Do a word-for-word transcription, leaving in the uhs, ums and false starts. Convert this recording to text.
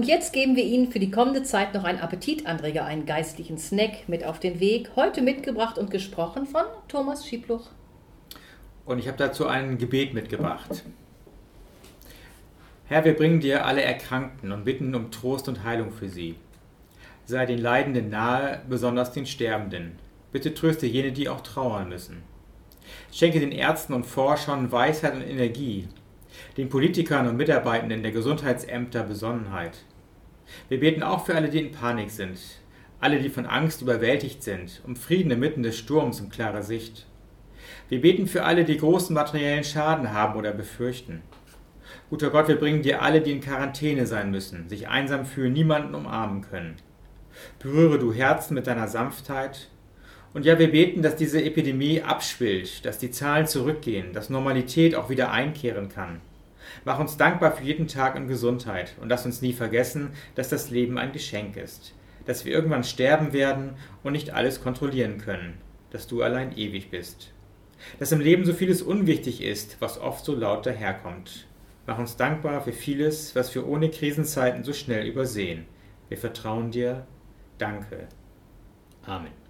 Und jetzt geben wir Ihnen für die kommende Zeit noch einen Appetitanreger, einen geistlichen Snack mit auf den Weg. Heute mitgebracht und gesprochen von Thomas Schiebluch. Und ich habe dazu ein Gebet mitgebracht. Herr, wir bringen dir alle Erkrankten und bitten um Trost und Heilung für sie. Sei den Leidenden nahe, besonders den Sterbenden. Bitte tröste jene, die auch trauern müssen. Schenke den Ärzten und Forschern Weisheit und Energie, den Politikern und Mitarbeitenden der Gesundheitsämter Besonnenheit. Wir beten auch für alle, die in Panik sind, alle, die von Angst überwältigt sind, um Frieden inmitten des Sturms und klare Sicht. Wir beten für alle, die großen materiellen Schaden haben oder befürchten. Guter Gott, wir bringen dir alle, die in Quarantäne sein müssen, sich einsam fühlen, niemanden umarmen können. Berühre du Herzen mit deiner Sanftheit. Und ja, wir beten, dass diese Epidemie abschwillt, dass die Zahlen zurückgehen, dass Normalität auch wieder einkehren kann. Mach uns dankbar für jeden Tag in Gesundheit und lass uns nie vergessen, dass das Leben ein Geschenk ist, dass wir irgendwann sterben werden und nicht alles kontrollieren können, dass du allein ewig bist. Dass im Leben so vieles unwichtig ist, was oft so laut daherkommt. Mach uns dankbar für vieles, was wir ohne Krisenzeiten so schnell übersehen. Wir vertrauen dir. Danke. Amen.